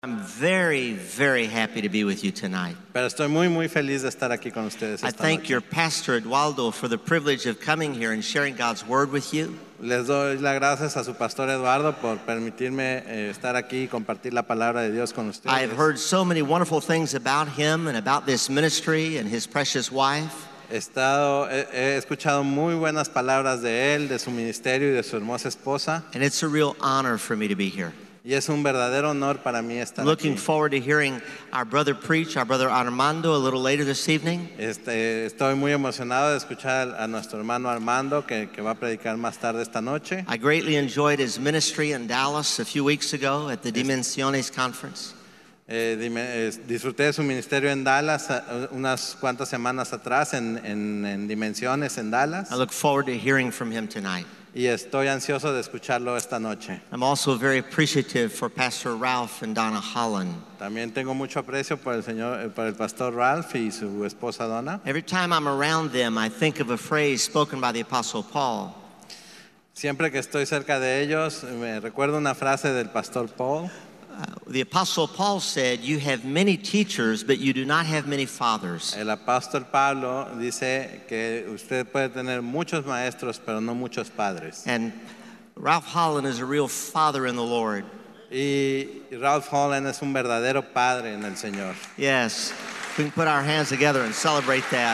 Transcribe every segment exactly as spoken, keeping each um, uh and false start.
I'm very, very happy to be with you tonight. Pero estoy muy, muy feliz de estar aquí con ustedes I esta thank noche. your pastor, Eduardo, for the privilege of coming here and sharing God's word with you. Les doy las gracias a su pastor Eduardo por permitirme eh, estar aquí y compartir la palabra de Dios con ustedes. I have heard so many wonderful things about him and about this ministry and his precious wife. He, estado, he, he escuchado muy buenas palabras de él, de su ministerio y de su hermosa esposa. And it's a real honor for me to be here. Y es un verdadero honor para mí estar Looking aquí. forward to hearing our brother preach, our brother Armando, a little later this evening. Este, estoy muy emocionado de escuchar a nuestro hermano Armando que, que va a predicar más tarde esta noche. I greatly enjoyed his ministry in Dallas a few weeks ago at the Dimensiones Conference. Eh, dime, eh, disfruté de su ministerio en Dallas uh, unas cuantas semanas atrás en, en, en Dimensiones en Dallas. I look forward to hearing from him tonight. Y estoy ansioso de escucharlo esta noche. I'm also very appreciative for Pastor Ralph and Donna Holland. También tengo mucho aprecio por el señor, por el pastor Ralph y su esposa Donna. Every time I'm around them, I think of a phrase spoken by the Apostle Paul. Siempre que estoy cerca de ellos, me recuerdo una frase del pastor Paul. Uh, the Apostle Paul said, "You have many teachers, but you do not have many fathers." El apóstol Pablo dice que usted puede tener muchos maestros, pero no muchos padres. And Ralph Holland is a real father in the Lord. Y Ralph Holland es un verdadero padre en el Señor. Yes, we can put our hands together and celebrate that.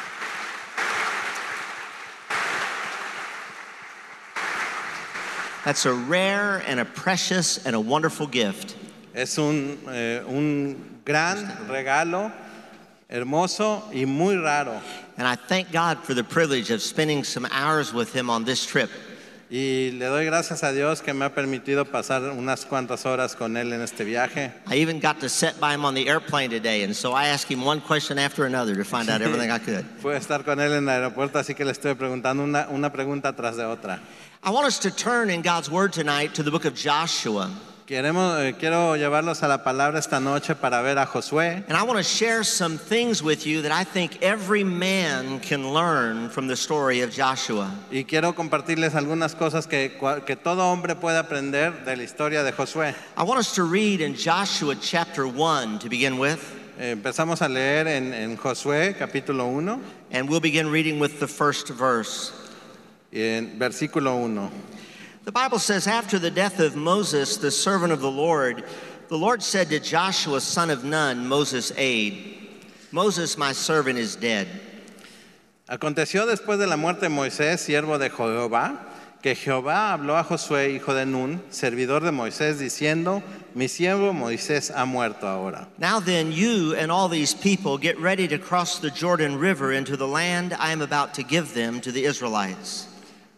That's a rare and a precious and a wonderful gift. Es un, eh, un gran regalo, hermoso y muy raro. And I thank God for the privilege of spending some hours with him on this trip. Y le doy gracias a Dios que me ha permitido pasar unas cuantas horas con él en este viaje. I even got to sit by him on the airplane today, and so I asked him one question after another to find out everything I could. Pude estar con él en el aeropuerto, así que le estoy preguntando una, una pregunta tras de otra. I want us to turn in God's Word tonight to the book of Joshua. Queremos, eh, quiero llevarlos a la palabra esta noche para ver a Josué. And I want to share some things with you that I think every man can learn from the story of Joshua. Y quiero compartirles algunas cosas que, que todo hombre puede aprender de la historia de Josué. I want us to read in Joshua chapter one to begin with. Eh, empezamos a leer en, en Josué capítulo uno. And we'll begin reading with the first verse. En versículo uno. The Bible says, after the death of Moses, the servant of the Lord, the Lord said to Joshua, son of Nun, Moses' aide, Moses, my servant, is dead. Aconteció después de la muerte de Moisés, siervo de Jehová, que Jehová habló a Josué, hijo de Nun, servidor de Moisés, diciendo, mi siervo Moisés ha muerto ahora. Now then, you and all these people get ready to cross the Jordan River into the land I am about to give them to the Israelites.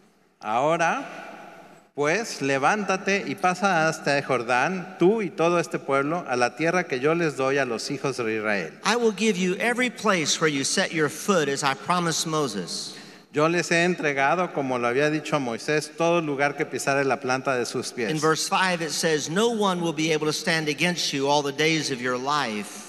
Ahora, pues, levántate y pasa hasta el Jordán, tú y todo este pueblo, a la tierra que yo les doy a los hijos de Israel. I will give you every place where you set your foot, as I promised Moses. Yo les he entregado, como lo había dicho a Moisés, todo lugar que pisare la planta de sus pies. In verse five it says, no one will be able to stand against you all the days of your life.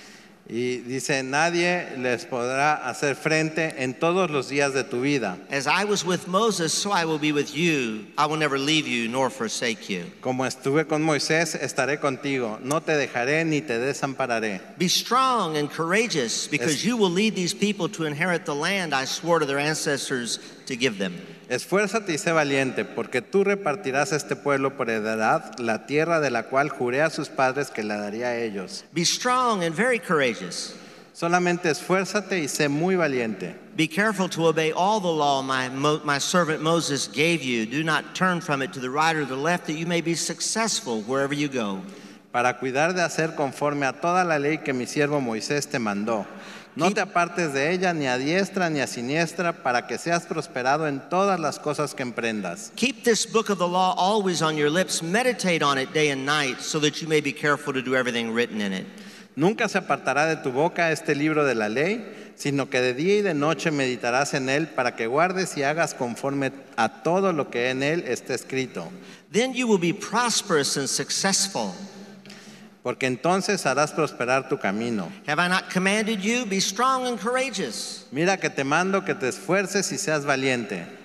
Y dice, nadie les podrá hacer frente en todos los días de tu vida. As I was with Moses, so I will be with you. I will never leave you nor forsake you. Como estuve con Moisés, estaré contigo. No te dejaré ni te desampararé. Be strong and courageous, because Es- you will lead these people to inherit the land I swore to their ancestors to give them. Esfuérzate y sé valiente, porque tú repartirás a este pueblo por heredad la tierra de la cual juré a sus padres que la daría a ellos. Be strong and very courageous. Solamente esfuérzate y sé muy valiente. Be careful to obey all the law my, Mo, my servant Moses gave you. Do not turn from it to the right or the left, that you may be successful wherever you go. Para cuidar de hacer conforme a toda la ley que mi siervo Moisés te mandó. No te apartes de ella ni a diestra ni a siniestra, para que seas prosperado en todas las cosas que emprendas. Keep this book of the law always on your lips. Meditate on it day and night, so that you may be careful to do everything written in it. Nunca se apartará de tu boca este libro de la ley, sino que de día y de noche meditarás en él, para que guardes y hagas conforme a todo lo que en él está escrito. Then you will be prosperous and successful. Porque entonces harás prosperar tu camino. Have I not commanded you? Be strong and courageous. Mira que te mando que te esfuerces y seas valiente.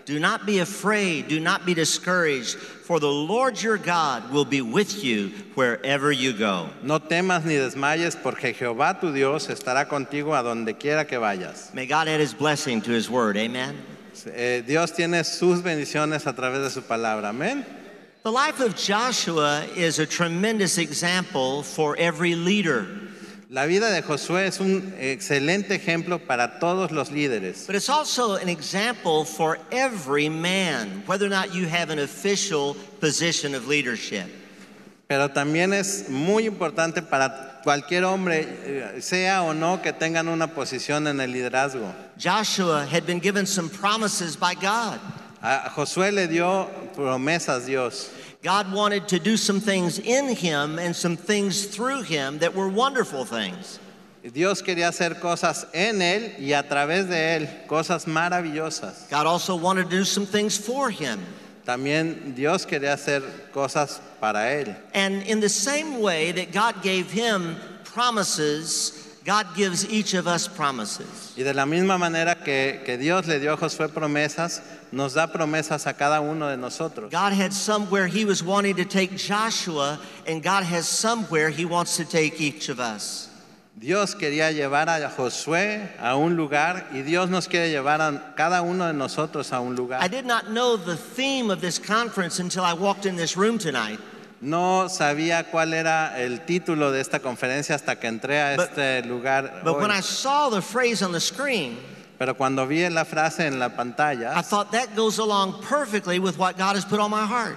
Do not be afraid, do not be discouraged, for the Lord your God will be with you wherever you go. No temas ni desmayes, porque Jehová tu Dios estará contigo a donde quiera que vayas. May God add his blessing to his word. Amen. Eh, Dios tiene sus bendiciones a través de su palabra. Amén. The life of Joshua is a tremendous example for every leader. La vida de Josué es un excelente ejemplo para todos los líderes. But it's also an example for every man, whether or not you have an official position of leadership. Pero también es muy importante para cualquier hombre, sea o no que tengan una posición en el liderazgo. Joshua had been given some promises by God. A Josué le dio promesas Dios. God wanted to do some things in him and some things through him that were wonderful things. Dios quería hacer cosas en él y a través de él, cosas maravillosas. God also wanted to do some things for him. También Dios quería hacer cosas para él. And in the same way that God gave him promises, God gives each of us promises. Y de la misma manera que, que Dios le dio a Josué promesas, nos da promesas a cada uno de nosotros. God had somewhere he was wanting to take Joshua, and God has somewhere he wants to take each of us. Dios quería llevar a Josué a un lugar y Dios nos quiere llevar a cada uno de nosotros a un lugar. I did not know the theme of this conference until I walked in this room tonight. No sabía cuál era el título de esta conferencia hasta que entré a But- este lugar But hoy. when I saw the phrase on the screen, Pero cuando vi la frase en la pantalla, I thought that goes along perfectly with what God has put on my heart.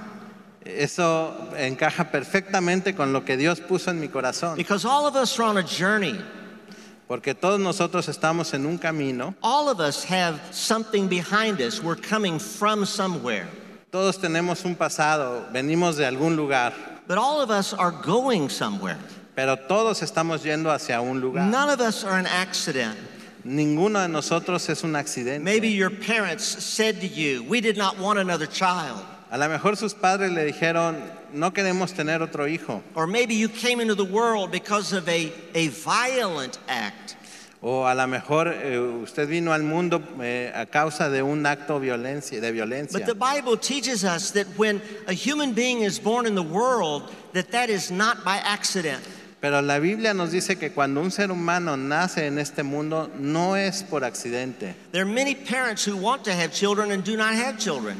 eso encaja perfectamente con lo que Dios puso en mi corazón. Because all of us are on a journey. Porque todos nosotros estamos en un camino, All of us have something behind us. We're coming from somewhere. todos tenemos un pasado, venimos de algún lugar, But all of us are going somewhere. pero todos estamos yendo hacia un lugar. None of us are an accident. Ninguno de nosotros es un accidente. Maybe your parents said to you, "We did not want another child." A lo mejor sus padres le dijeron, no queremos tener otro hijo. Or maybe you came into the world because of a, a violent act. O a lo mejor eh, usted vino al mundo eh, a causa de un acto violencia, de violencia. But the Bible teaches us that when a human being is born in the world, that that is not by accident. Pero la Biblia nos dice que cuando un ser humano nace en este mundo no es por accidente. There are many parents who want to have children and do not have children.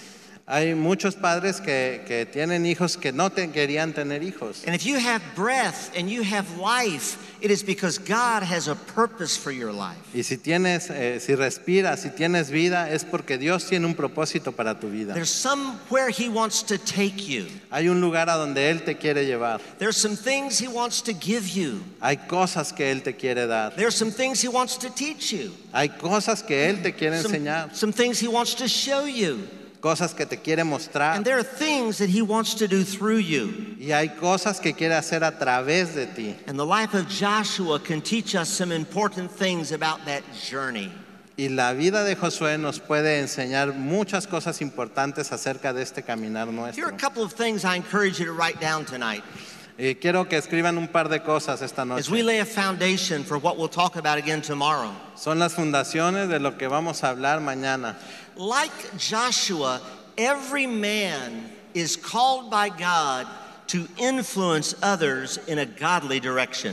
Hay muchos padres que, que tienen hijos que no te querían tener hijos. And if you have breath and you have life, it is because God has a purpose for your life. Y si tienes, eh, si respiras, si tienes vida, es porque Dios tiene un propósito para tu vida. There's somewhere He wants to take you. Hay un lugar a donde Él te quiere llevar. There's some things He wants to give you. Hay cosas que Él te quiere dar. There's some things He wants to teach you. Hay cosas que Él te quiere Some, enseñar. some things He wants to show you. Cosas que te quiere mostrar. And there are things that He wants to do through you. Y hay cosas que quiere hacer a través de ti. And the life of Joshua can teach us some important things about that journey. Y la vida de Josué nos puede enseñar muchas cosas importantes acerca de este caminar Here are nuestro. a couple of things I encourage you to write down tonight Y quiero que escriban un par de cosas esta as we noche. lay a foundation for what we'll talk about again tomorrow. Son las fundaciones de lo que vamos a hablar mañana. Like Joshua, every man is called by God to influence others in a godly direction.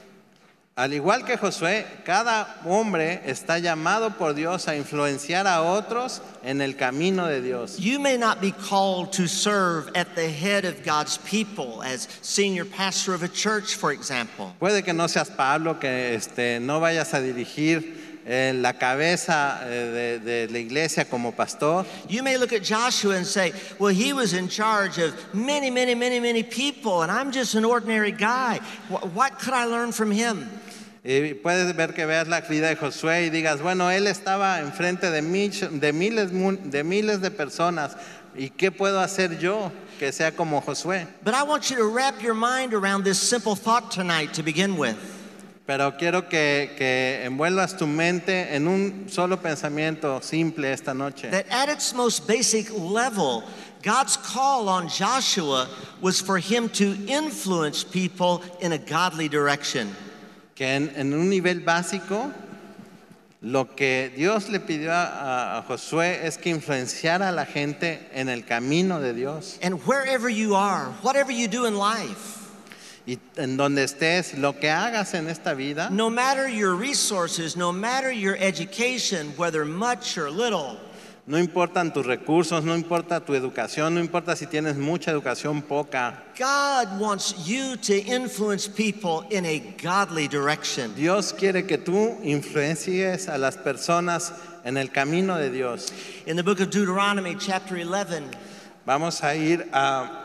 Al igual que Josué, cada hombre está llamado por Dios a influenciar a otros en el camino de Dios. You may not be called to serve at the head of God's people as senior pastor of a church, for example. Puede que no seas Pablo, que este, no vayas a dirigir en la cabeza eh, de, de la iglesia como pastor. You may look at Joshua and say, well, he was in charge of many, many, many, many people, and I'm just an ordinary guy. What, what could I learn from him? Y puedes ver que veas la vida de Josué y digas, bueno, él estaba enfrente de, mich- de, miles, mu- de miles de personas. ¿Y qué puedo hacer yo que sea como Josué? But I want you to wrap your mind around this simple thought tonight to begin with. Pero quiero que, que envuelvas tu mente en un solo pensamiento simple esta noche. That at its most basic level, God's call on Joshua was for him to influence people in a godly direction. Que en, en un nivel básico, Lo que Dios le pidió a, a Josué es que influenciara a la gente en el camino de Dios. And wherever you are, whatever you do in life, Y en donde estés, lo que hagas en esta vida, no matter your resources, no matter your education, whether much or little, no importan tus recursos, no importa tu educación, no importa si tienes mucha educación, poca. God wants you to influence people in a godly direction. Dios quiere que tú influencies a las personas en el camino de Dios. In the book of Deuteronomy, chapter eleven, Vamos a ir a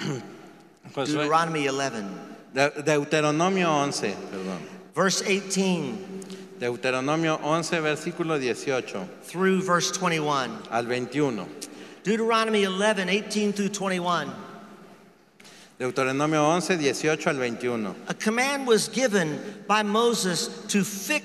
Josué, Deuteronomy eleven, De- Deuteronomio once, perdón. verse eighteen Deuteronomio once, versículo dieciocho through verse twenty-one. al veintiuno. Deuteronomy eleven, eighteen through twenty-one. Deuteronomio once, dieciocho al veintiuno. A command was given by Moses to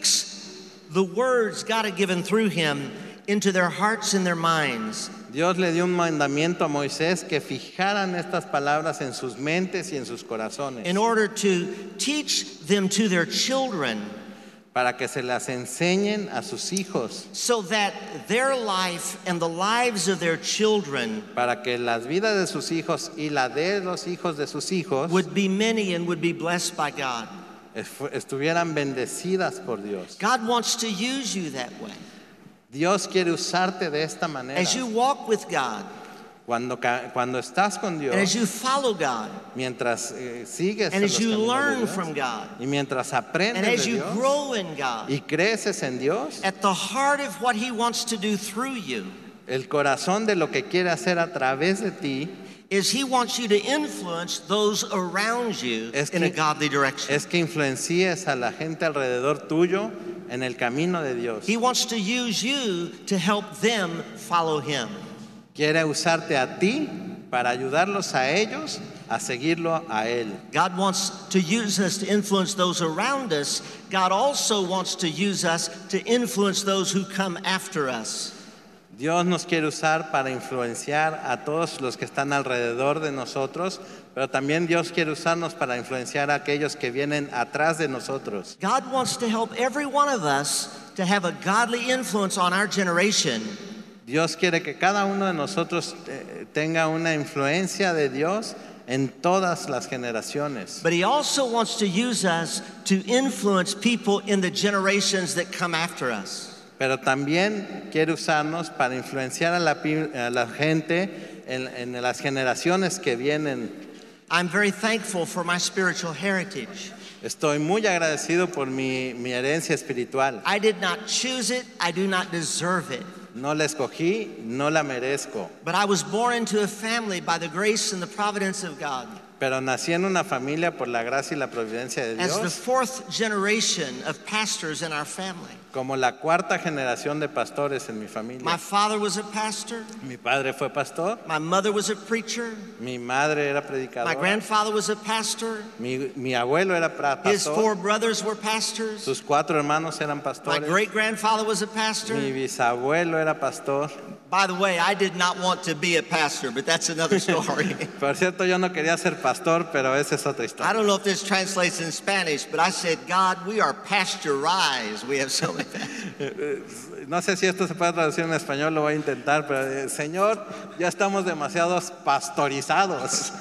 fix the words God had given through him into their hearts and their minds. Dios le dio un mandamiento a Moisés que fijaran estas palabras en sus mentes y en sus corazones, In order to teach them to their children, para que se las enseñen a sus hijos, so that their life and the lives of their children para que las vidas de sus hijos y la de los hijos de sus hijos would be many and would be blessed by God. estu- estuvieran bendecidas por Dios. God wants to use you that way. Dios quiere usarte de esta manera. As you walk with God Cuando, ca- cuando estás con Dios, and as you follow God mientras eh, sigues and en as los you caminos de learn Dios, from God y mientras and aprendes as de you Dios grow in God, y creces en Dios, at the heart of what He wants to do through you el corazón de lo que quiere hacer a través de ti is He wants you to influence those around you Es in a que- godly direction. es que influencies a la gente alrededor tuyo en el camino de Dios. He wants to use you to help them follow Him. Quiere usarte a ti para ayudarlos a ellos a seguirlo a Él. God wants to use us to influence those around us. God also wants to use us to influence those who come after us. Dios nos quiere usar para influenciar a todos los que están alrededor de nosotros, pero también Dios quiere usarnos para influenciar a aquellos que vienen atrás de nosotros. God wants to help every one of us to have a godly influence on our generation. Dios quiere que cada uno de nosotros eh, tenga una influencia de Dios en todas las generaciones. But He also wants to use us to influence people in the generations that come after us. Pero también quiere usarnos para influenciar a la, pi- a la gente en, en las generaciones que vienen. I'm very thankful for my spiritual heritage. Estoy muy agradecido por mi, mi herencia espiritual. I did not choose it, I do not deserve it. No la escogí, no la merezco. But I was born into a family by the grace and the providence of God. Pero nací en una familia por la gracia y la providencia de As the Dios, fourth generation of pastors in our family. como la cuarta generación de pastores en mi My familia. father was a pastor, Mi padre fue pastor, my mother was a preacher, mi madre era my predicadora, grandfather was a pastor, mi, mi abuelo era pra- his four pastor, brothers were pastors, sus cuatro hermanos eran my pastores, great grandfather was a pastor. mi bisabuelo era pastor. By the way, I did not want to be a pastor, but that's another story. Por cierto, yo no quería ser pastor, pero esa es otra I historia. don't know if this translates in Spanish, but I said, God, we are pasteurized. We have so many. No sé si esto se puede traducir en español, lo voy a intentar, pero eh, Señor, ya estamos demasiados pastorizados.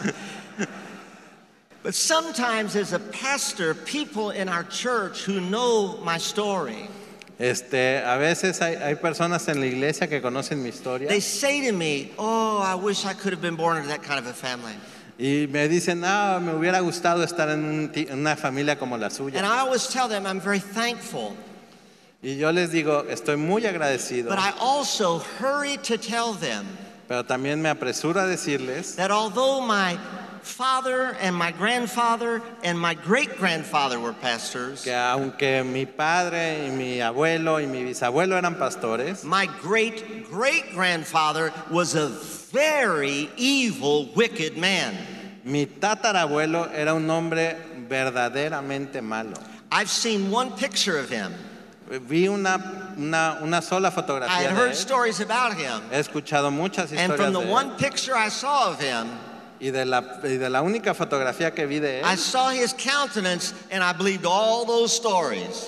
But sometimes, as a pastor, people in our church who know my story, Este, a veces hay, hay personas en la iglesia que conocen mi historia they say to me, oh, I wish I could have been born into that kind of a family. y me dicen, ah, me hubiera gustado estar en, un ti- en una familia como la And suya. I always tell them I'm very thankful, Y yo les digo, estoy muy agradecido, but I also hurry to tell them pero también me apresuro a decirles that although my father and my grandfather and my great-grandfather were pastors, que aunque mi padre y mi abuelo y mi bisabuelo eran pastores, my great-great-grandfather was a very evil, wicked man. mi tatarabuelo era un hombre verdaderamente malo. I've seen one picture of him. Vi una, una, una sola I fotografía had de heard él. stories about him. He escuchado muchas And from historias the de él. one picture I saw of him, Y de, la, y de la única fotografía que vi de I él, saw his countenance and I believed all those stories.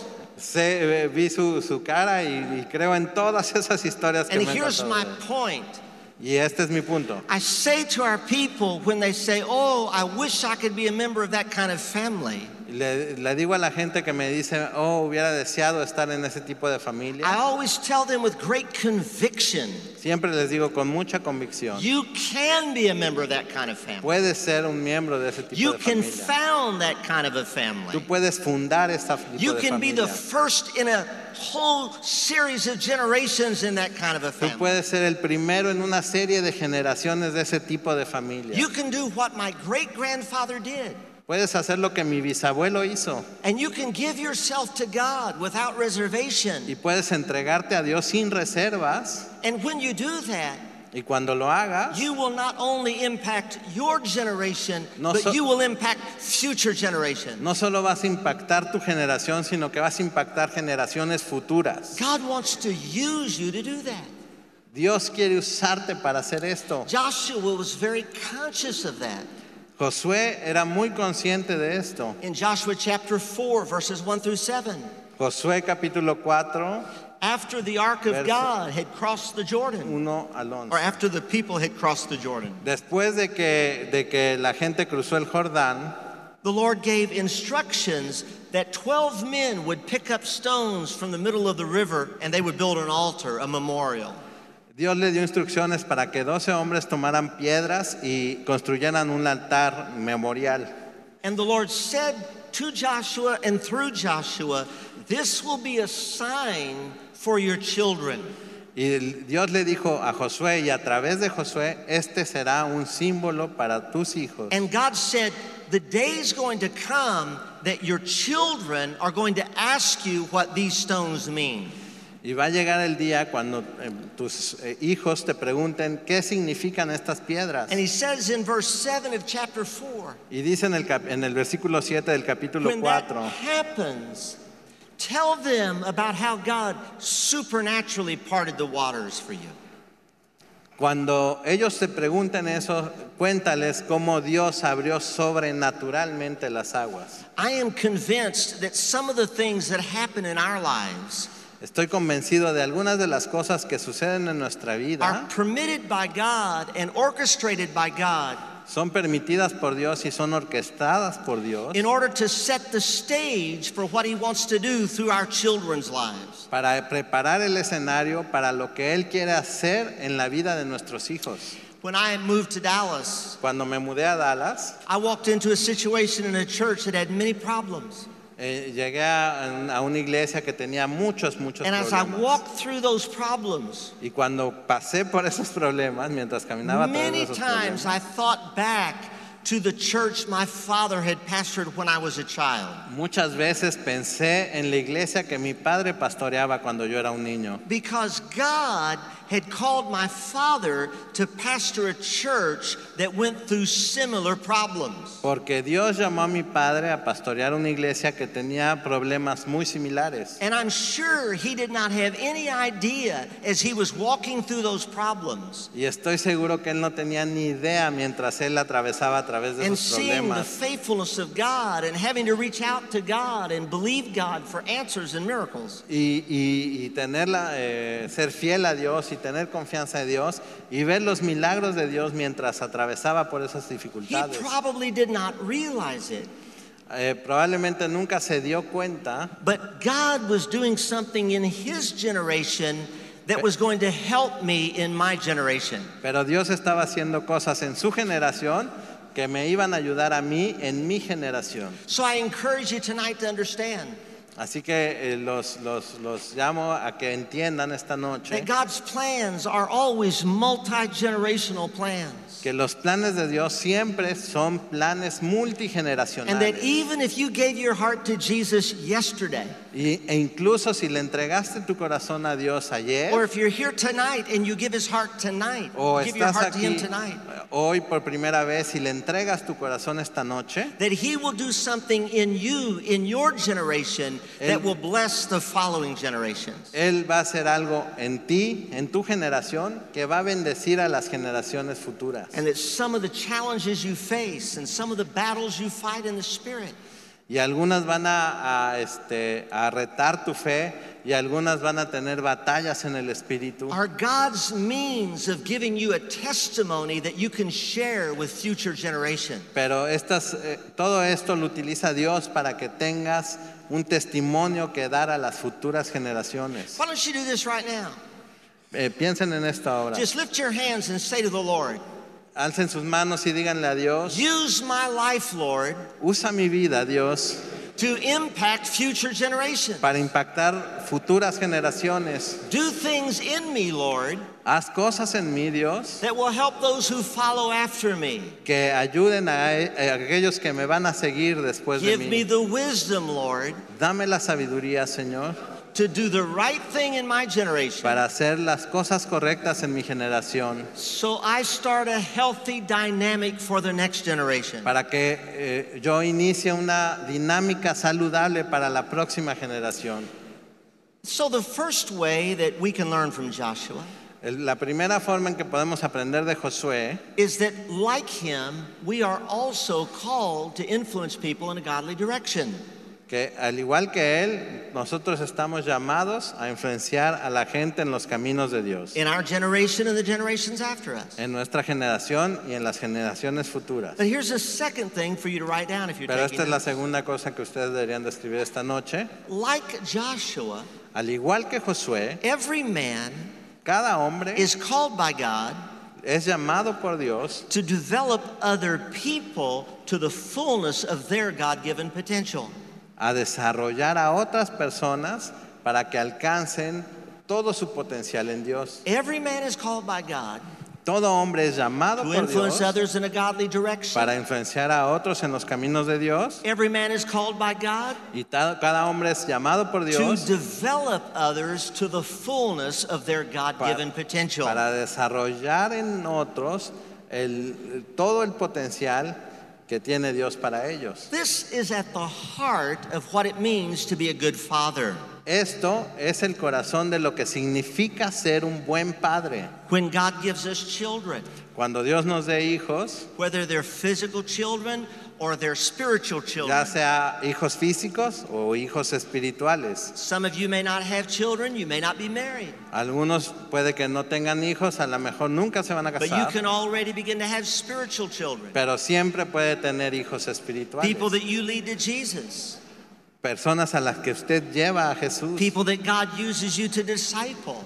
sé, vi su, su cara y, y creo en todas esas historias que And me han here's contado my de él. point. Y este es mi punto. I say to our people when they say, oh, I wish I could be a member of that kind of family, Le, le digo a la gente que me dice, oh, hubiera deseado estar en ese tipo de I familia. always tell them with great conviction, Siempre les digo con mucha convicción. you can be a member of that kind of family. Puedes ser un miembro de ese tipo You de can familia. found that kind of a Tú family. puedes fundar esta tipo You de can be the familia. first in a whole series of generations in that kind of a Tú family. puedes ser el primero en una serie de generaciones de ese tipo de familia. You can do what my great grandfather did. Puedes hacer lo que mi bisabuelo hizo And you can give yourself to God without reservation. y puedes entregarte a Dios sin reservas. And when you do that, Y cuando lo hagas, you will not only impact your generation, No but so- you will impact future generations. no solo vas a impactar tu generación, sino que vas a impactar generaciones futuras. God wants to use you to do that. Dios quiere usarte para hacer esto. Joshua was very conscious of that. Josué era muy consciente de esto. In Joshua chapter four, verses one through seven, Josué capítulo cuatro, after the ark of Verso- God had crossed the Jordan, uno al or once. after the people had crossed the Jordan, Después de que, de que la gente cruzó el Jordán, the Lord gave instructions that twelve men would pick up stones from the middle of the river and they would build an altar, a memorial. Dios le dio instrucciones para que doce hombres tomaran piedras y construyeran un altar memorial. And the Lord said to Joshua and through Joshua, this will be a sign for your children. Y el- Dios le dijo a Josué y a través de Josué, este será un símbolo para tus hijos. And God said, the day's going to come that your children are going to ask you what these stones mean. Y va a llegar el día cuando eh, tus eh, hijos te pregunten qué significan estas piedras. And he says in verse seven of chapter four, Y dice en el, cap- en el versículo siete del capítulo when that cuatro, happens, tell them about how God supernaturally parted the waters for you. cuando ellos te pregunten eso, cuéntales cómo Dios abrió sobrenaturalmente las aguas. I am convinced that some of the things that happen in our lives Estoy convencido de algunas de las cosas que suceden en nuestra are vida permitted by God and orchestrated by God son permitidas por Dios y son orquestadas por Dios in order to set the stage for what he wants to do through our children's lives. para preparar el escenario para lo que Él quiere hacer en la vida de nuestros hijos. When I moved to Dallas, Cuando me mudé a Dallas, I walked into a situation in a church that had many problems. eh, llegué a, a una iglesia que tenía muchos, muchos And as I problemas. walked through those problems, Y cuando pasé por esos problemas, mientras caminaba a través de many esos times problemas, I thought back to the church my father had pastored when I was a child. muchas veces pensé en la iglesia que mi padre pastoreaba cuando yo era un niño. Because God had called my father to pastor a church that went through similar problems. Porque Dios llamó a mi padre a pastorear una iglesia que tenía problemas muy similares. And I'm sure he did not have any idea as he was walking through those problems Y estoy seguro que él no tenía ni idea mientras él atravesaba a través de and esos seeing the problemas. faithfulness of God and having to reach out to God and believe God for answers and miracles. Y, y, y tenerla, eh, ser fiel a Dios y tener confianza en Dios y ver los milagros de Dios mientras atravesaba por esas He dificultades. probably did not realize it, Eh, probablemente nunca se dio cuenta, but God was doing something in his generation that was going to help me in my generation. pero Dios estaba haciendo cosas en su generación que me iban a ayudar a mí en mi generación. So I encourage you tonight to understand Así que eh, los, los, los llamo a que entiendan esta noche that God's plans are always multi-generational plans. que los planes de Dios siempre son planes And that multigeneracionales. even if you gave your heart to Jesus yesterday, Y, e incluso si le entregaste tu corazón a Dios ayer, or if you're here tonight and you give his heart tonight, o give your estás heart to him aquí tonight, hoy por primera vez y le entregas tu corazón esta noche, that he will do something in you, in your generation, that Él- will bless the following generations. Él va a hacer algo en ti, en tu generación, que va a bendecir a las generaciones futuras. And that some of the challenges you face and some of the battles you fight in the Spirit, y algunas van a, a, este, a retar tu fe y algunas van a tener batallas en el espíritu. are God's means of giving you a testimony that you can share with future generations. Pero estas, eh, todo esto lo utiliza Dios para que tengas un testimonio que dar a las futuras generaciones. Why don't you do this right now? Eh, piensen en esto ahora. Just lift your hands and say to the Lord, Alcen sus manos y díganle a Dios, use my life, Lord, usa mi vida, Dios, to impact future generations. para impactar futuras generaciones. Do things in me, Lord, Haz cosas en mí, Dios, that will help those who follow after me. que ayuden a, a aquellos que me van a seguir después de Give me mí. the wisdom, Lord, Dame la sabiduría, Señor, to do the right thing in my generation, para hacer las cosas correctas en mi generación, so I start a healthy dynamic for the next generation. para que eh, yo inicie una dinámica saludable para la próxima generación. So the first way that we can learn from Joshua El- La primera forma en que podemos aprender de Josué is that, like him, we are also called to influence people in a godly direction. que al igual que él, nosotros estamos llamados a influenciar a la gente en los caminos de Dios, In our generation and the generations after us. en nuestra generación y en las generaciones futuras. But here's a second thing for you to write down if you're Pero taking esta es la notes. segunda cosa que ustedes deberían de escribir esta noche. Like Joshua, Al igual que Josué, every man cada hombre is called by God es llamado por Dios to develop other people to the fullness of their God-given potential. a desarrollar a otras personas para que alcancen todo su potencial en Dios. Every man is called by God Todo hombre es llamado to por influence Dios others in a godly direction. para influenciar a otros en los caminos de Dios. Every man is called by God Y ta- cada hombre es llamado por to Dios develop others to the fullness of their God-given potential. para desarrollar en otros el, todo el potencial que tiene Dios para ellos. This is at the heart of what it means to be a good father. Esto es el corazón de lo que significa ser un buen padre. When God gives us children, Cuando Dios nos dé hijos, whether they're physical children or they're spiritual ya children. sea hijos físicos o hijos espirituales. Some of you may not have children, you may not be married, Algunos puede que no tengan hijos, a lo mejor nunca se van a but you casar, can already begin to have spiritual children. pero siempre puede tener hijos People espirituales. that you lead to Jesus. Personas a las que usted lleva a Jesús. People that God uses you to disciple.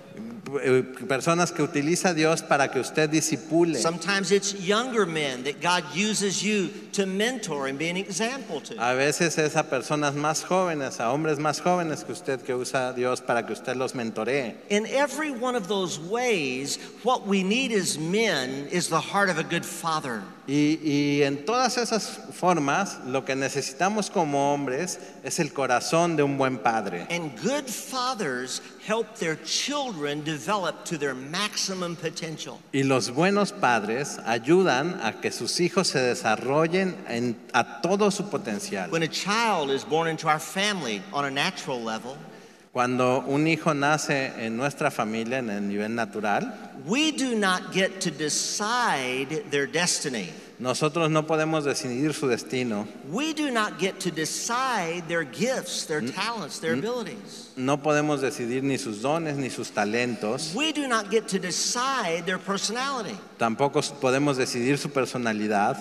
Eh, Personas que utiliza Dios para que usted disipule. Sometimes it's younger men that God uses you to mentor and be an example to. A veces es a personas más jóvenes, a hombres más jóvenes que usted que usa a Dios para que usted los mentoree. In every one of those ways, what we need as men is the heart of a good father. Y, y en todas esas formas, lo que necesitamos como hombres es el corazón de un buen padre. And good fathers help their children develop to their maximum potential. Y los buenos padres ayudan a que sus hijos se desarrollen en- a todo su potencial. When a child is born into our family on a natural level, Cuando un hijo nace en nuestra familia en el nivel natural, we do not get to decide their destiny. nosotros no podemos decidir su destino. We do not get to decide their gifts, their talents, their abilities. No podemos decidir ni sus dones ni sus talentos. We do not get to decide their personality. Tampoco podemos decidir su personalidad.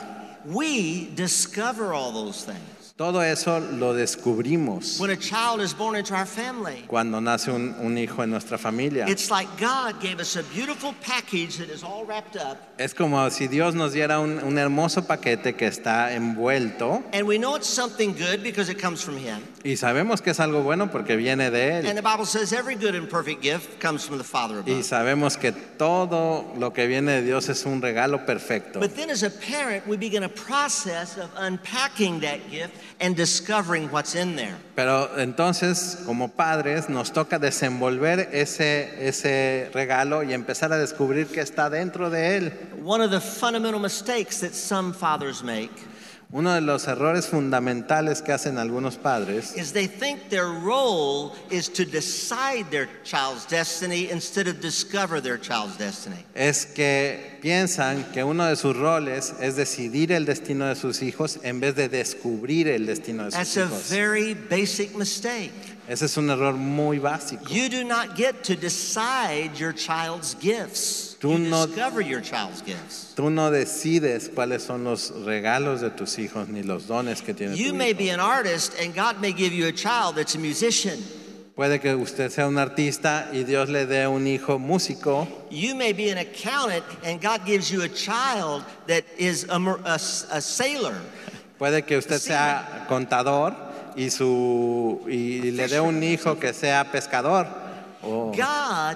We discover all those things. Todo eso lo descubrimos When a child is born into our family, cuando nace un, un hijo en nuestra familia. it's like God gave us a beautiful package that is all wrapped up, Es como si Dios nos diera un, un hermoso paquete que está envuelto and we know it's something good because it comes from Him. y sabemos que es algo bueno porque viene de And Él. the Bible says every good and perfect gift comes from the Father Y above. sabemos que todo lo que viene de Dios es un regalo perfecto. But then as a parent, we begin a process of unpacking that gift and discovering what's in there. Pero entonces, como padres, nos toca desenvolver ese, ese regalo y empezar a descubrir qué está dentro de Él. One of the fundamental mistakes that some fathers make Uno de los errores fundamentales que hacen algunos padres is they think their role is to decide their child's destiny instead of discover their child's destiny. es que piensan que uno de sus roles es decidir el destino de sus hijos en vez de descubrir el destino de sus That's a hijos. very basic mistake. Ese es un error muy básico. You do not get to decide your child's gifts. Tú You no- discover your child's gifts. Tú no decides cuáles son los regalos de tus hijos ni los dones que tiene You tu may hijo. be an artist and God may give you a child that's a musician. Puede que usted sea un artista y Dios le dé un hijo músico. You may be an accountant and God gives you a child that is a, mer- a s- a sailor. Puede que usted sea contador y, su, y le dé un hijo que sea pescador. Oh. God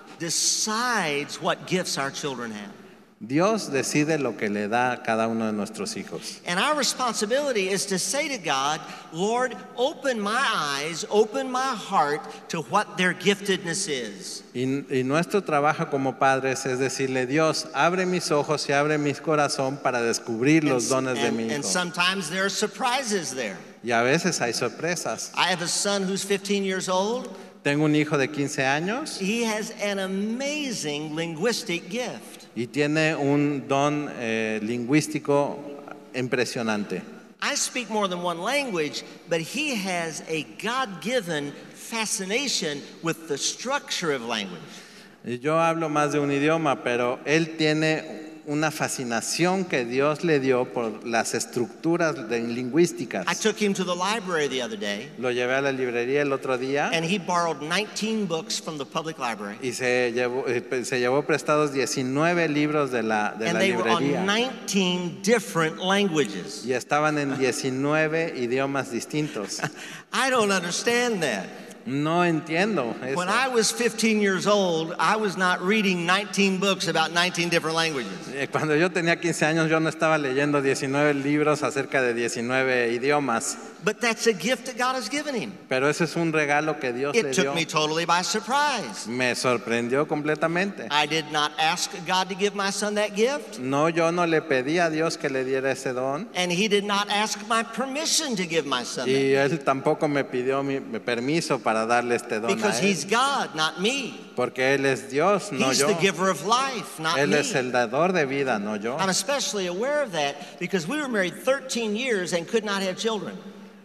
decides what gifts our children have. Dios decide lo que le da a cada uno de nuestros hijos. And our responsibility is to say to God, Lord, open my eyes, open my heart to what their giftedness is. Y, y nuestro trabajo como padres es decirle, Dios, abre mis ojos y abre mi corazón para descubrir los dones de and, mi and hijo. sometimes there are surprises there. Y a veces hay sorpresas. I have a son who's fifteen years old. Tengo un hijo de quince años He has an amazing linguistic gift. y tiene un don eh, lingüístico impresionante. I speak more than one language, but he has a God-given fascination with the structure of language. Y yo hablo más de un idioma, pero él tiene una fascinación que Dios le dio por las estructuras de- lingüísticas. I took him to the library the other day, Lo llevé a la librería el otro día and he borrowed nineteen books from the public library. y se llevó, eh, se llevó prestados diecinueve libros de la, de And la they were on librería nineteen different languages. y estaban en diecinueve idiomas distintos. I don't understand that. No entiendo eso. When I was fifteen years old, I was not reading nineteen books about nineteen different languages. Eh, Cuando yo tenía quince años yo no estaba leyendo diecinueve libros acerca de diecinueve idiomas, But that's a gift that God has given him. pero ese es un regalo que Dios le It dio. took me totally by surprise. Me sorprendió completamente. I did not ask God to give my son that gift, No, yo no le pedí a Dios que le diera ese don and he did not ask my permission to give my son that y gift, él tampoco me pidió mi, mi permiso para darle este don a because él, he's God, not me. porque él es Dios, no He's yo. the giver of life, not Él me. es el dador de vida, no yo. I'm especially aware of that because we were married thirteen years and could not have children.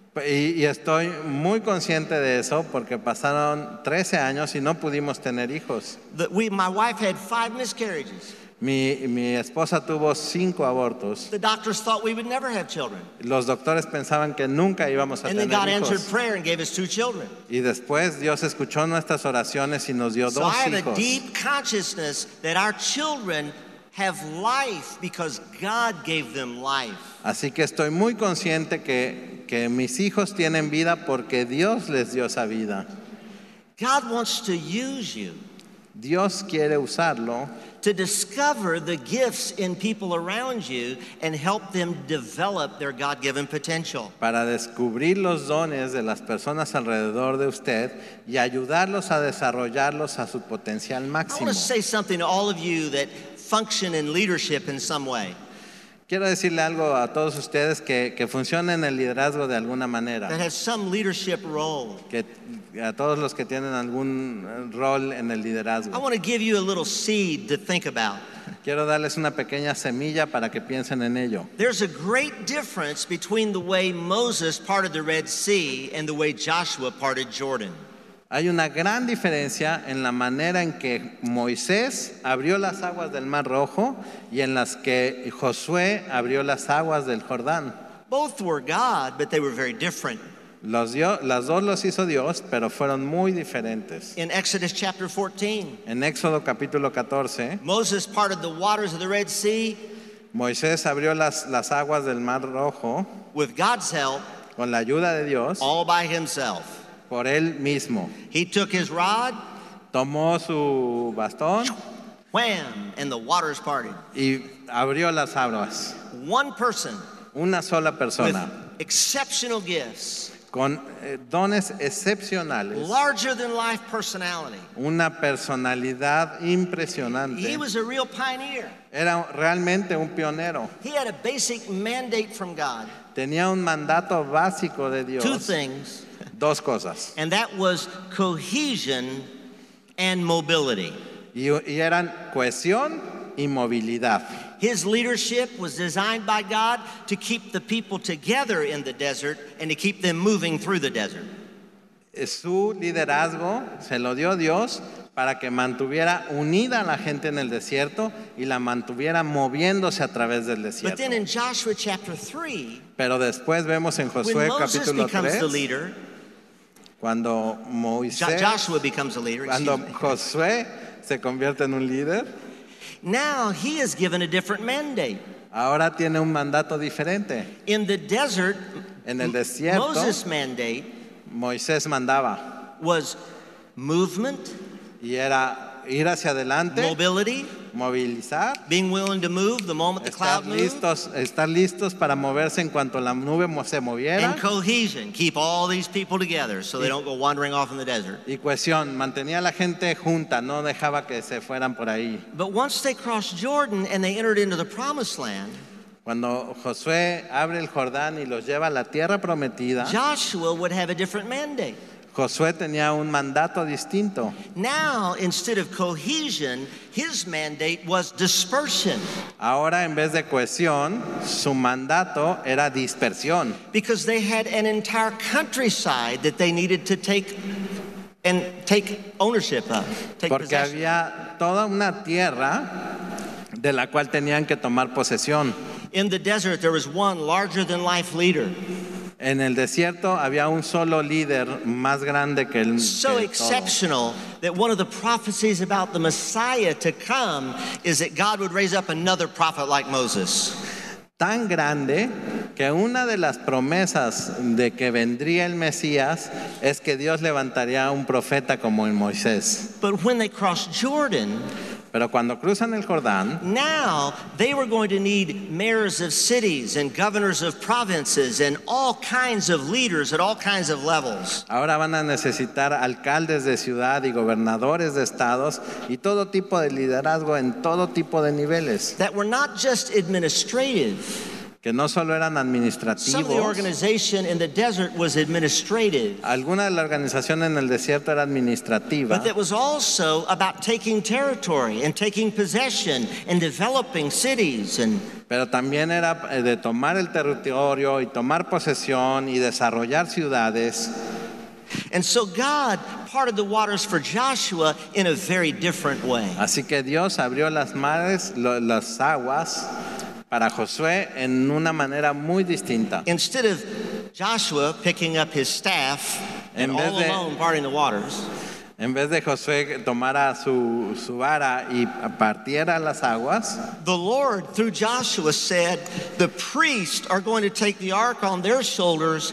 Y, y estoy muy consciente de eso porque pasaron trece años y no pudimos tener hijos. The, we, my wife had five miscarriages. Mi, mi esposa tuvo cinco abortos. The doctors thought we would never have children. Los doctores pensaban que nunca íbamos a And then God tener answered hijos. prayer and gave us two children. Y después Dios escuchó nuestras oraciones y nos dio So dos I have a hijos. deep consciousness that our children have life because God gave them life. Así que estoy muy consciente que, que mis hijos tienen vida porque Dios les dio esa vida. God wants to use you Dios quiere usarlo to discover the gifts in people around you and help them develop their God-given potential. para descubrir los dones de las personas alrededor de usted y ayudarlos a desarrollarlos a su potencial I máximo. want to say something to all of you that function in leadership in some way, Quiero decirle algo a todos ustedes que, que funciona en el liderazgo de alguna manera. that has some leadership role. Que a todos los que tienen algún eh, rol en el I liderazgo. want to give you a little seed to think about. Quiero darles una pequeña semilla para que piensen en ello. There's a great difference between the way Moses parted the Red Sea and the way Joshua parted Jordan. Hay una gran diferencia en la manera en que Moisés abrió las aguas del Mar Rojo y en las que Josué abrió las aguas del Jordán. Both were God, but they were very different. Los dio- las dos los hizo Dios, pero fueron muy diferentes. In Exodus chapter fourteen, En Éxodo capítulo catorce, Moses parted the waters of the Red Sea Moisés abrió las, las aguas del Mar Rojo with God's help con la ayuda de Dios all by himself. por él mismo. He took his rod, Tomó su bastón wham, and the waters parted. y abrió las aguas. One person Una sola with persona exceptional gifts con eh, dones excepcionales, larger than life personality. una personalidad He impresionante. was a real pioneer. Era realmente un pionero. He had a basic mandate from God, Tenía un mandato básico de two Dios, things, dos cosas, and that was cohesion and mobility. y, y eran cohesión y movilidad. His leadership was designed by God to keep the people together in the desert and to keep them moving through the desert. Su liderazgo se lo dio Dios para que mantuviera unida a la gente en el desierto y la mantuviera moviéndose a través del But desierto. then in Joshua chapter three, Pero después vemos en when Josué Moses capítulo becomes the tres, leader, cuando Jo- Moisés, Joshua becomes the leader, cuando excuse me. Josué se convierte en un líder, Now he is given a different mandate. ahora tiene un mandato diferente. In the desert, En el desierto, Moses' mandate Moisés mandaba was movement, y era ir hacia adelante, mobility, movilizar, being willing to move the moment the estar cloud moved, listos, estar listos para moverse en cuanto la nube mo- se moviera, and cohesion. Keep all these people together so they don't go wandering off in the desert. y cohesión, mantenía a la gente junta, no dejaba que se fueran por ahí. But once they crossed Jordan and they entered into the promised land, Cuando Josué abre el Jordán y los lleva a la tierra prometida, Joshua would have a different mandate. Josué tenía un mandato distinto. Now, instead of cohesion, his mandate was dispersion Ahora, en vez de cohesión, su mandato era dispersión, because they had an entire countryside that they needed to take and take ownership of, take porque possession. había toda una tierra de la cual tenían que tomar posesión. In the desert, there was one larger than life leader, En el desierto había un solo líder más grande que el so que todo. exceptional that one of the prophecies about the Messiah to come is that God would raise up another prophet like Moses. Tan grande que una de las promesas de que vendría el Mesías es que Dios levantaría un profeta como en Moisés. But when they crossed Jordan, Pero cuando cruzan el Jordán, now they were going to need mayors of cities and governors of provinces and all kinds of leaders at all kinds of levels. ahora van a necesitar alcaldes de ciudad y gobernadores de estados y todo tipo de liderazgo en todo tipo de niveles, That were not just administrative. que no solo eran Some of the administrativos. organization in the desert was administrative, Alguna de la organización en el desierto era administrativa, but that was also about taking territory and taking possession and developing cities. And pero también era eh, de tomar el territorio y tomar posesión y desarrollar ciudades. and so God parted the waters for Joshua in a very different way. Así que Dios abrió las mares, lo- las aguas para Josué en una manera muy distinta. Instead of Joshua picking up his staff and En vez all de- alone parting the waters, En vez de Josué que tomara su, su vara y partiera las aguas, the Lord, through Joshua, said, the priests are going to take the ark on their shoulders,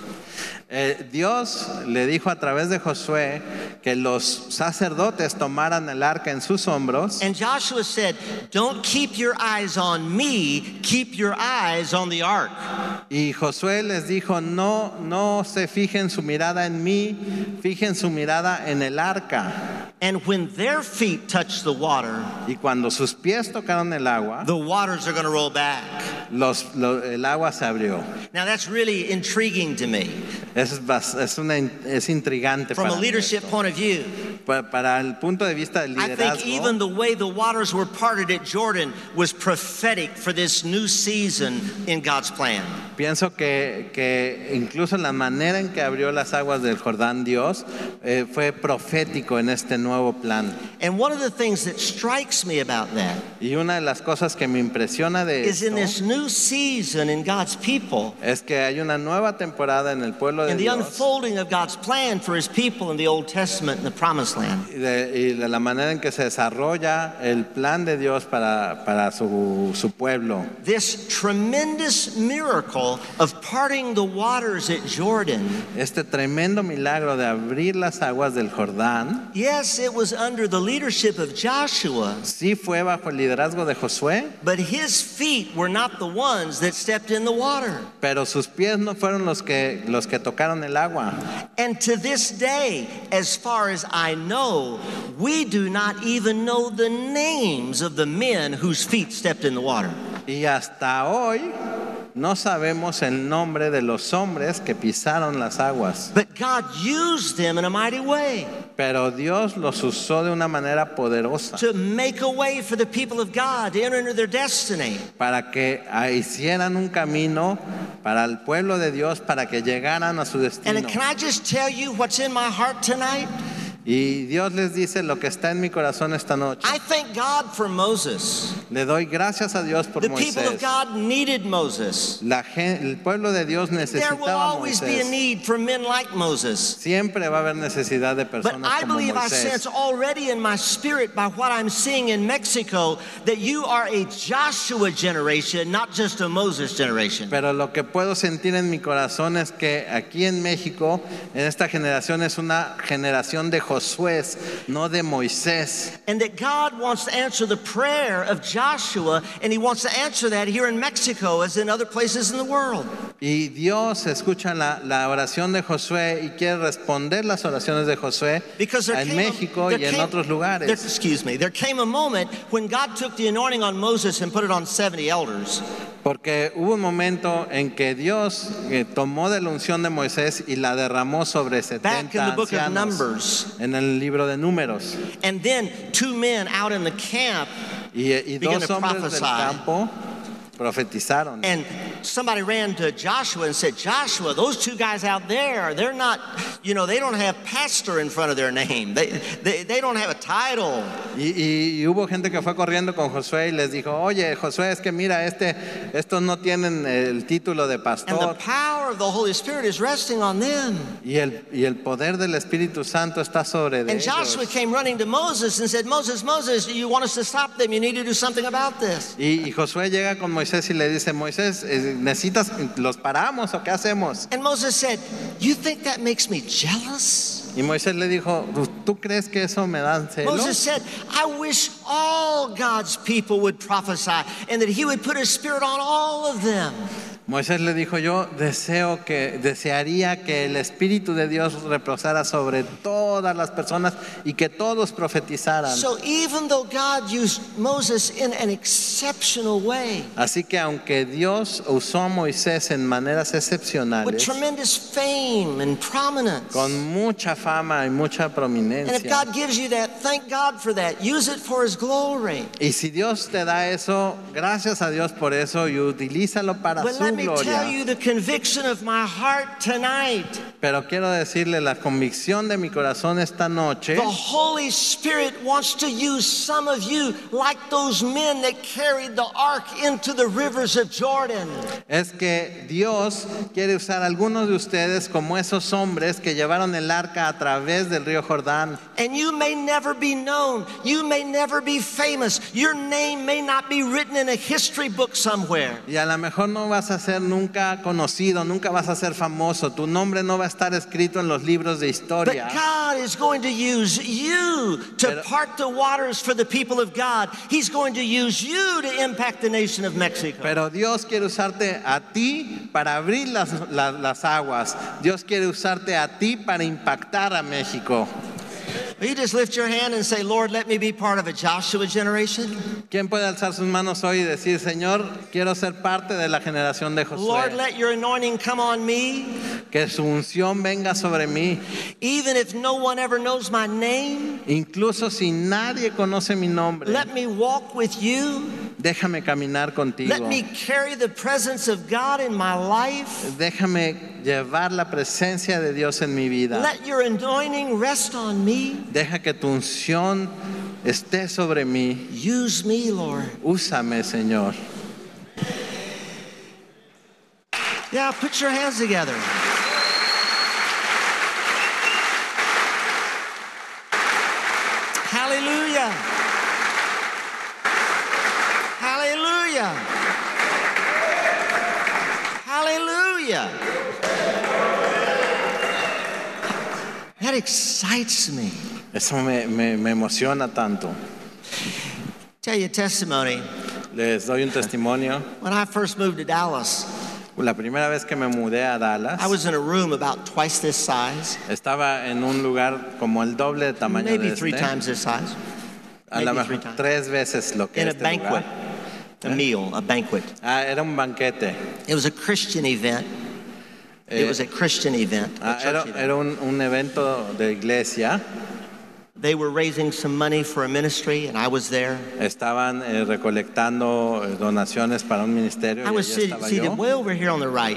eh, Dios le dijo a través de Josué que los sacerdotes tomaran el arca en sus hombros. and Joshua said, don't keep your eyes on me, keep your eyes on the ark. Y Josué les dijo, no, no se fijen su mirada en mí, fijen su mirada en el arca. And when their feet touch the water, Y cuando sus pies tocaron el agua, the waters are going to roll back. los, lo- el agua se abrió. Now that's really intriguing to me. Es, bas- es, una, in- es intrigante From para, a mí leadership esto. point of view, Pa- para el punto de vista del I think liderazgo. even the way the waters were parted at Jordan was prophetic for this new season in God's plan. Pienso que, que incluso la manera en que abrió las aguas del Jordán Dios eh, fue profético en este nuevo plan. And one of the things that strikes me about that Y una de las cosas que me impresiona de is in this esto new season in God's people, es que hay una nueva temporada en el pueblo de in the Dios unfolding of God's plan for his people in the Old Testament and the Promised Land. y de, y de la manera en que se desarrolla el plan de Dios para, para su, su pueblo. This tremendous miracle miracle of parting the waters at Jordan, este tremendo milagro de abrir las aguas del Jordán, yes, it was under the leadership of Joshua, sí fue bajo el liderazgo de Josué, but his feet were not the ones that stepped in the water. pero sus pies no fueron los que, los que tocaron el agua. And to this day, as far as I know, we do not even know the names of the men whose feet stepped in the water. Y hasta hoy no sabemos el nombre de los hombres que pisaron las aguas. But God used them in a mighty way Pero Dios los usó de una manera poderosa to make a way for the people of God to enter into their destiny. para que hicieran un camino para el pueblo de Dios para que llegaran a su destino. And can I just tell you what's in my heart tonight? Y Dios les dice lo que está en mi corazón esta noche. I thank God for Moses. Le doy gracias a Dios por The people of Moisés. God needed Moses. La gen- el pueblo de Dios There will necesitaba a always be a Moisés. need for men like Moses. Siempre va a haber necesidad de But personas I como believe I Moisés. sense already in my spirit by what I'm seeing in Mexico that you are a Joshua generation, not just a Moses generation. Pero lo que puedo sentir en mi corazón es que aquí en México, en esta generación, es una generación de Josué, no de Moisés. And that God wants to answer the prayer of Joshua, and He wants to answer that here in Mexico as in other places in the world. Y Dios escucha la, la oración de Josué y quiere responder las oraciones de Josué Because there en came a- México there y en came- otros there- lugares. excuse me, there came a moment when God took the anointing on Moses and put it on seventy elders. Porque hubo un momento en que Dios eh, tomó de la unción de Moisés y la derramó sobre Back in setenta the book of ancianos Numbers. en el libro de Números. And then two men out in the camp, Y, y Began dos to hombres del prophesy. campo profetizaron. and somebody ran to Joshua and said, Joshua, those two guys out there, they're not, you know, they don't have pastor in front of their name. They, they, they don't have a title. Y, y- y hubo gente que fue corriendo con Josué y les dijo, oye, Josué, es que mira, este, estos no tienen el título de And the pastor. power of the Holy Spirit is resting on them. Y el, y el poder del Espíritu Santo está sobre de And Joshua ellos. came running to Moses and said, Moses, Moses, you want us to stop them? You need to do something about this. Y, y Josué llega con Moisés y le dice, Moisés, eh, ¿necesitas, los paramos o qué hacemos? And Moses said, you think that makes me jealous? Y Moisés le dijo, ¿tú crees que eso me da Moses celos? said, I wish all God's people would prophesy and that He would put His Spirit on all of them. Moisés le dijo, yo deseo que, desearía que el Espíritu de Dios reposara sobre todas las personas y que todos profetizaran. So even though God used Moses in an exceptional way, Así que aunque Dios usó a Moisés en maneras with excepcionales, tremendous fame and prominence, con mucha fama y mucha and if prominencia, God gives you that, thank God for that. Use it for His glory. y si Dios te da eso, gracias a Dios por eso y utilízalo para But su let me tell gloria. you the conviction of my heart tonight. Pero quiero decirle la convicción de mi corazón esta noche. The Holy Spirit wants to use some of you like those men that carried the ark into the rivers of Jordan. Es que Dios quiere usar a algunos de ustedes como esos hombres que llevaron el arca a través del río Jordán. And you may never be known. You may never be famous. Your name may not be written in a history book somewhere. Y a lo mejor no vas a ser nunca conocido, nunca vas a ser famoso. Tu nombre no va a estar escrito en los libros de But historia. God is going to use you to Pero- part the waters for the people of God. He's going to use you to impact the nation of Mexico. Pero Dios quiere usarte a ti para abrir las, las, las aguas. Dios quiere usarte a ti para impactar a México. Will you just lift your hand and say, Lord, let me be part of a Joshua generation? ¿Quién puede alzar sus manos hoy y decir, Señor, quiero ser parte de la generación de Lord, Josué? let your anointing come on me. Que su unción venga sobre mí. Even if no one ever knows my name, Incluso si nadie conoce mi nombre, let me walk with you. déjame caminar contigo. Let me carry the presence of God in my life. Déjame llevar la presencia de Dios en mi vida. Let your anointing rest on me. Deja que tu unción esté sobre mí. Use me, Lord. Úsame, Señor. Yeah, put your hands together. Hallelujah. Hallelujah. Hallelujah. That excites me. Eso me, me, me emociona tanto. Tell you a testimony. Les doy un testimonio. When I first moved to Dallas, La primera vez que me mudé a Dallas, I was in a room about twice this size, estaba en un lugar como el doble de tamaño maybe de three este. times this size, A lo maybe mejor three times. tres veces lo que In a este banquet, lugar. a meal, a banquet. Ah, era un banquete. It was a Christian event. It Eh, was a Christian event, a ah, church era event. era un, un evento de iglesia. They were raising some money for a ministry, and I was there. Estaban eh, recolectando eh, donaciones para un ministerio. I Y was allí seated, estaba seated yo. way over here on the right.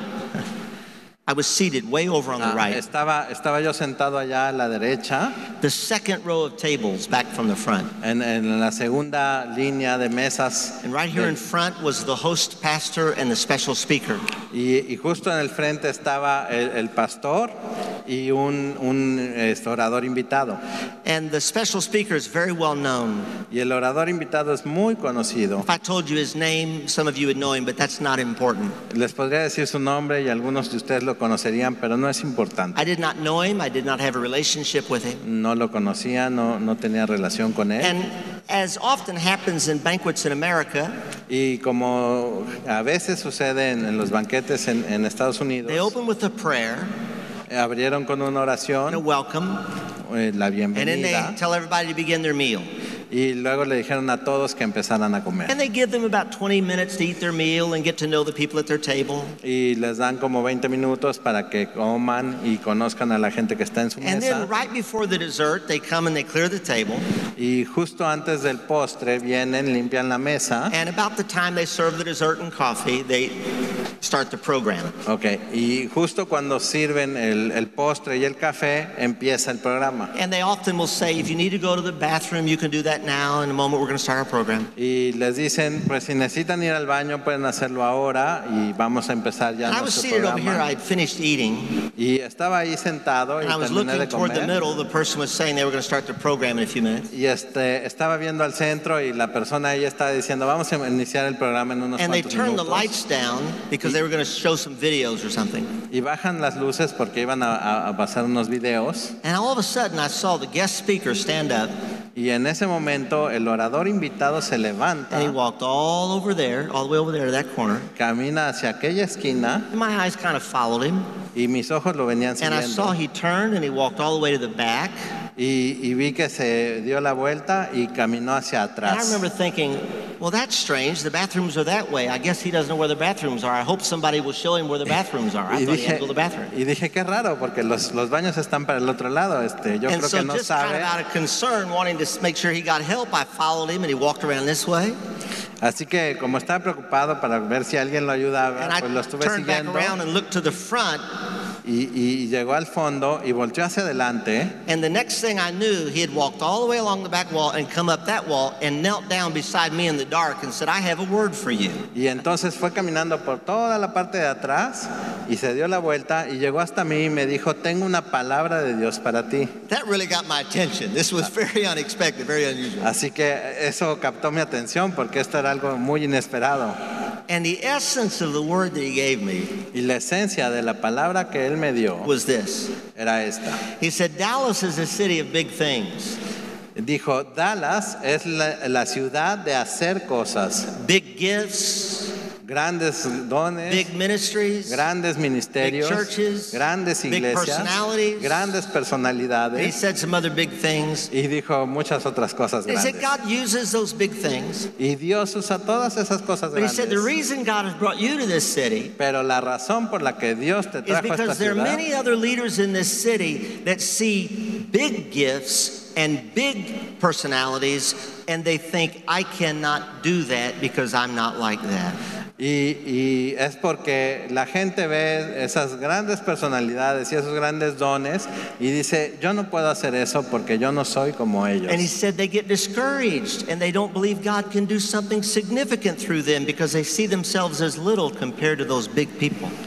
I was seated way over on the Ah, right. estaba, estaba yo sentado allá a la derecha, The second row of tables back from the front. en, en la segunda línea de mesas. And right here in front was the host pastor and the special speaker. Y, y justo en el frente estaba el, el pastor y un, un este, orador invitado. And the special speaker is very well known. Y el orador invitado es muy conocido. If I told you his name, some of you would know him, but that's not important. Les podría decir su nombre y algunos de ustedes lo conocerían, pero no es importante. I did not know him. I did not have a relationship with him. No lo conocía, no, no tenía relación con él. And as often happens in banquets in America, Y como a veces sucede en, en los banquetes en, en Estados Unidos, they open with a prayer abrieron con una and a oración, welcome, eh, la and then they bienvenida, tell everybody to begin their meal. y luego le dijeron a todos que empezaran a comer. And they give them about twenty minutes to eat their meal and get to know the people at their table. Y les dan como veinte minutos para que coman y conozcan a la gente que está en su And mesa. then right before the dessert, they come and they clear the table. Y justo antes del postre vienen, limpian la mesa. And about the time they serve the dessert and coffee, they start the program. Ok, y justo cuando sirven el, el postre y el café, empieza el programa. And they often will say, if you need to go to the bathroom, you can do that now. In a moment, we're going to start our program. Y les dicen, pues si necesitan ir al baño, pueden hacerlo ahora y vamos a empezar ya And I was nuestro seated over here. programa. I'd finished eating. Y estaba ahí sentado y And I was terminé looking de toward the comer. middle. The person was saying they were going to start the program in a few minutes. Y este, estaba viendo al centro y la persona ahí estaba diciendo, vamos a iniciar el programa en unos And they cuantos turned the minutos. lights down because they were going to show some videos or something. Y bajan las luces porque iban a, a- a pasar unos videos. And all of a sudden, I saw the guest speaker stand up, Y en ese momento el orador invitado se levanta, and he walked all over there, all the way over there to that corner. camina hacia aquella esquina And my eyes kind of followed him. y mis ojos lo venían And I saw siguiendo. he turned and he walked all the way to the back. Y, y vi que se dio la vuelta y caminó hacia And I atrás. remember thinking, well, that's strange. The bathrooms are that way. I guess he doesn't know where the bathrooms are. I hope somebody will show him where the bathrooms are. I Y thought he had dije, to go to the bathroom. y dije, qué raro, porque los, los baños están para el otro lado. Este, yo And creo so que no just kind of sabe. out of concern, wanting to make sure he got help, I followed him and he walked around this way. Así que como estaba preocupado para ver si alguien lo ayudaba, And I pues lo estuve turned back siguiendo. around and looked to the front. Y, y llegó al fondo y volteó hacia adelante. And the next thing I knew, he had walked all the way along the back wall and come up that wall and knelt down beside me in the dark and said, I have a word for you. Y entonces fue caminando por toda la parte de atrás y se dio la vuelta y llegó hasta mí y me dijo, tengo una palabra de Dios para ti. That really got my attention. This was very unexpected, very unusual. Así que eso captó mi atención porque esto era algo muy inesperado. And the essence of the word that he gave me Y la esencia de la palabra que él me dio was this. era esta. He said, Dallas is a city of big things, Dijo, Dallas es la, la ciudad de hacer cosas, big gifts, grandes dones, big ministries. grandes ministerios, big churches, grandes big iglesias, personalities. grandes And he personalidades. said some other big things. Y dijo muchas otras cosas He said grandes. God uses those big things. Y Dios usa todas esas cosas But he said the grandes. reason God has brought you to this city Pero la razón por la que Dios te is trajo a esta because there are ciudad many other leaders in this city that see big gifts and big personalities, and they think, I cannot do that because I'm not like that. y, y es porque la gente ve esas grandes personalidades y esos grandes dones y dice, yo no puedo hacer eso porque yo no soy como ellos. And he said they get discouraged and they don't believe God can do something significant through them because they see themselves as little compared to those big people.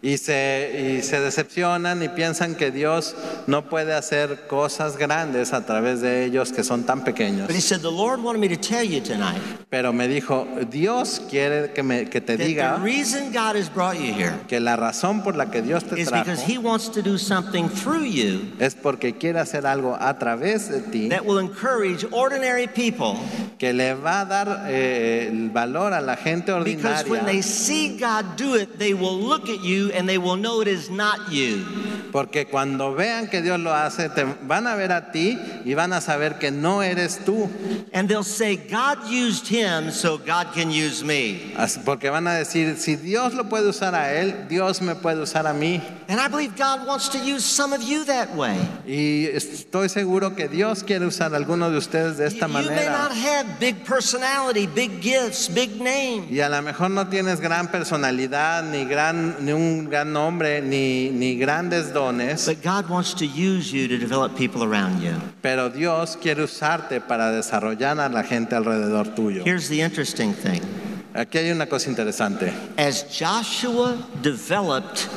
Y se, y se decepcionan y piensan que Dios no puede hacer cosas grandes a través de ellos que son tan pequeños. But he said, the Lord wanted me to tell you tonight Pero me dijo, Dios quiere que, me, que te that the diga reason God has brought you here que la razón por la que Dios te is trajo because he wants to do something through you es porque quiere hacer algo a través de ti that will encourage ordinary people. que le va a dar eh, el valor a la gente Because when they ordinaria. see God do it, they will look at you and they will know it is not you. Porque cuando vean que Dios lo hace, te van a ver a ti y van a saber que no eres tú. And they'll say, God used him, so God can use me. Así- Porque van a decir, si Dios lo puede usar a él, Dios me puede usar a mí. And I believe God wants to use some of you that way. Y estoy seguro que Dios quiere usar a alguno de ustedes de You, esta you may manera. not have big personality, big gifts, big name. Y a lo mejor no tienes gran personalidad, ni, gran, ni un gran nombre, ni, ni grandes dones, But God wants to use you to develop people around you. pero Dios quiere usarte para desarrollar a la gente alrededor tuyo. Here's the interesting thing. Aquí hay una cosa interesante. As Joshua developed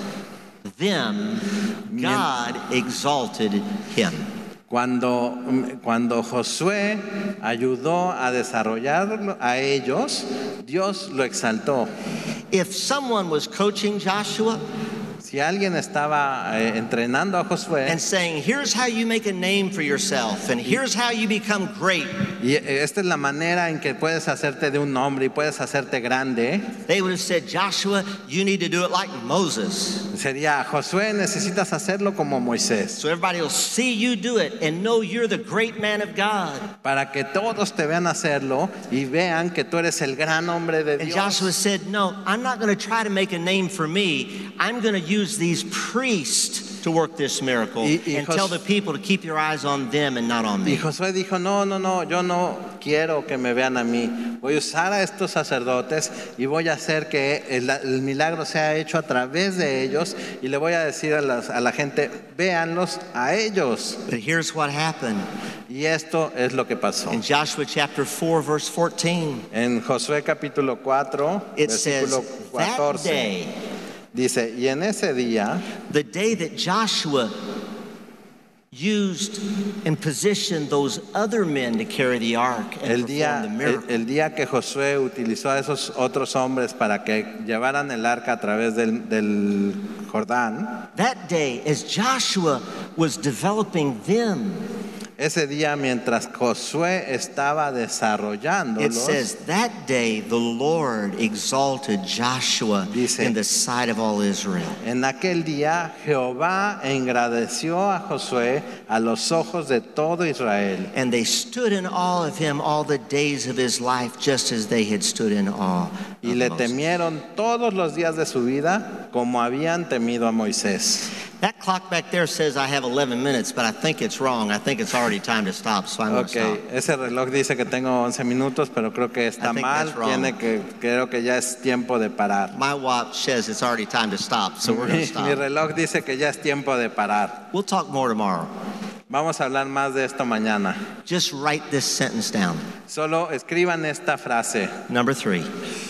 them, God exalted him. Cuando, cuando Josué ayudó a desarrollar a ellos, Dios lo exaltó. If someone was coaching Joshua Si alguien estaba eh, entrenando a Josué and saying, here's how you make a name for yourself, and here's how you become great, y eh, esta es la manera en que puedes hacerte de un nombre y puedes hacerte grande, they would have said, Joshua, you need to do it like Moses. sería, Josué, necesitas hacerlo como Moisés, So everybody will see you do it and know you're the great man of God. para que todos te vean hacerlo y vean que tú eres el gran hombre de And Dios. Joshua said, no, I'm not going to try to make a name for me. I'm going to use these priests to work this miracle Y- y and Jos- tell the people to keep your eyes on them and not on Y me. Josué dijo, no, no, no, yo no quiero que me vean a mí. Voy a usar a estos sacerdotes y voy a hacer que el, el milagro sea hecho a través de ellos y le voy a decir a, las- a la gente, véanlos a ellos. But here's what happened. Y esto es lo que pasó. In Joshua chapter four, verse fourteen, En Josué capítulo cuatro, it says, versículo that catorce, day, dice, y en ese día, the day that Joshua used and positioned those other men to carry the ark and el perform día, the el, miracle, el día que Josué utilizó a esos otros hombres para que llevaran el arca a través del, del Jordán, that day, as Joshua was developing them, ese día mientras Josué estaba it desarrollándolos, says, that day the Lord exalted Joshua Dice, in the sight of all Israel. en aquel día Jehová engrandeció a Josué a los ojos de todo Israel. And they stood in awe of him all the days of his life, just as they had stood in awe Y of le Moses. temieron todos los días de su vida como habían temido a Moisés. That clock back there says I have eleven minutes, but I think it's wrong. I think it's already time to stop, so I'm going to Ok, stop. ese reloj dice que tengo once minutos, pero creo que está I think mal. that's wrong. Tiene que, creo que ya es tiempo de parar. My watch says it's already time to stop, so we're going Mi, to stop. mi reloj dice que ya es tiempo de parar. We'll talk more tomorrow. Vamos a hablar más de esto mañana. Just write this sentence down. Solo escriban esta frase. Number three.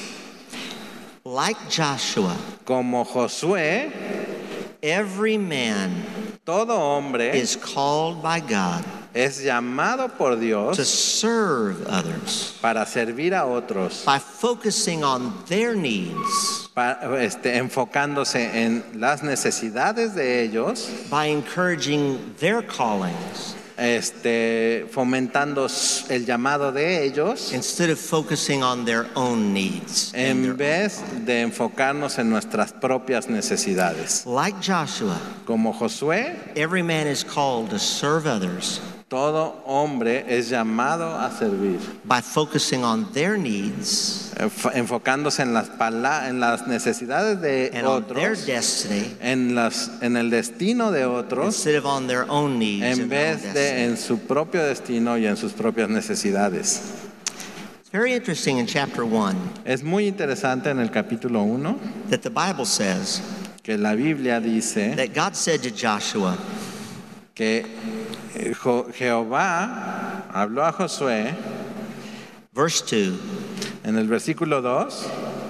Like Joshua, Como Josué, every man todo hombre is called by God es llamado por to Dios serve others para servir a otros, by focusing on their needs, pa- este, enfocándose en las necesidades de ellos, by encouraging their callings, este, fomentando s- el llamado de ellos, instead of focusing on their own needs. and en their own vez callings. de enfocarnos en nuestras propias necesidades. Like Joshua, Como Josué, every man is called to serve others todo hombre es llamado a servir, by focusing on their needs enf- enfocándose en las, pala- en las necesidades de and on their otros, destiny en, las, en el destino de otros, instead of on their own needs en and their own vez de destiny. en su propio destino y en sus propias necesidades. It's very interesting in chapter one Es muy interesante en el capítulo uno that the Bible says que la Biblia dice that God said to Joshua, que eh, Jo- Jehová habló a Josué verse two, en el versículo dos,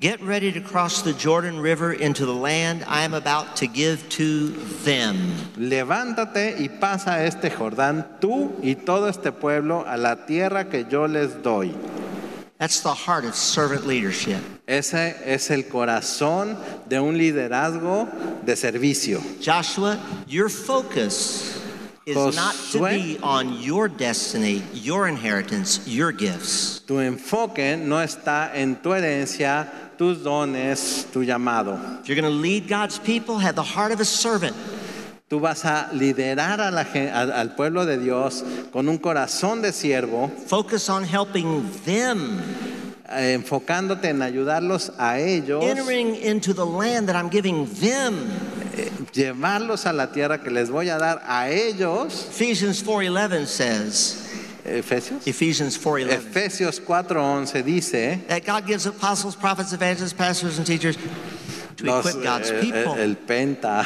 Get ready to cross the Jordan River into the land I am about to give to them. Levántate y pasa este Jordán, tú y todo este pueblo, a la tierra que yo les doy. That's the heart of servant leadership. Ese es el corazón de un liderazgo de servicio. Joshua, your focus is not to Josué, be on your destiny, your inheritance, your gifts. Tu enfoque no está en tu herencia, tus dones, tu llamado. If you're going to lead God's people, have the heart of a servant. Tú vas a liderar a la, al, al pueblo de Dios con un corazón de siervo, Focus on helping them eh, enfocándote en ayudarlos a ellos, entering into the land that I'm giving them. eh, llevarlos a la tierra que les voy a dar a ellos. Ephesians four eleven says, Efesios. Ephesians four eleven, Efesios cuatro once dice, that God gives apostles, prophets, evangelists, pastors, and teachers to los, equip God's eh, people. el penta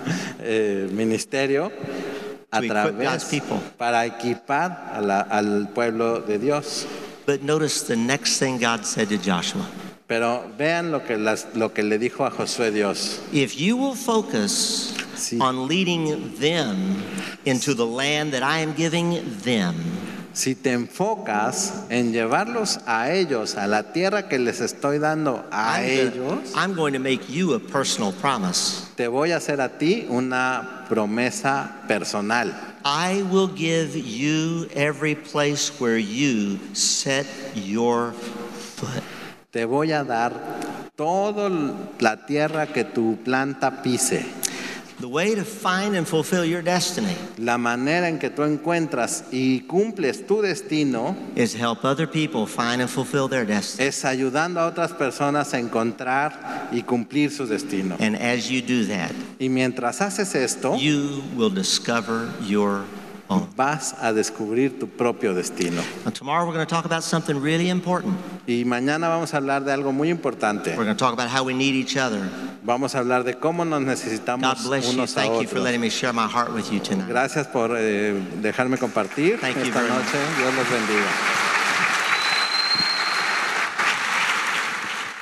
eh, ministerio a To equip God's través people. para equipar a la- al pueblo de Dios. But notice the next thing God said to Joshua. Pero vean lo que, las, lo que le dijo a Josué Dios. If you will focus Sí. on leading them into the land that I am giving them, Si te enfocas en llevarlos a ellos, a la tierra que les estoy dando a I'm, ellos, gonna, I'm going to make you a personal promise. te voy a hacer a ti una promesa personal. I will give you every place where you set your foot. Te voy a dar toda la tierra que tu planta pise. The way to find and fulfill your destiny La manera en que tú encuentras y cumples tu destino is help other people find and fulfill their destiny. es ayudando a otras personas a encontrar y cumplir su destino. And as you do that, Y mientras haces esto, you will discover your own. vas a descubrir tu propio destino. Now, tomorrow we're going to talk about something really important. Y mañana vamos a hablar de algo muy importante. We're going to talk about how we need each other. Vamos a hablar de cómo nos God necesitamos bless you. unos a Thank you for otros. letting me share my heart with you tonight. Gracias por eh, dejarme compartir Thank you esta very much. noche. Dios los bendiga.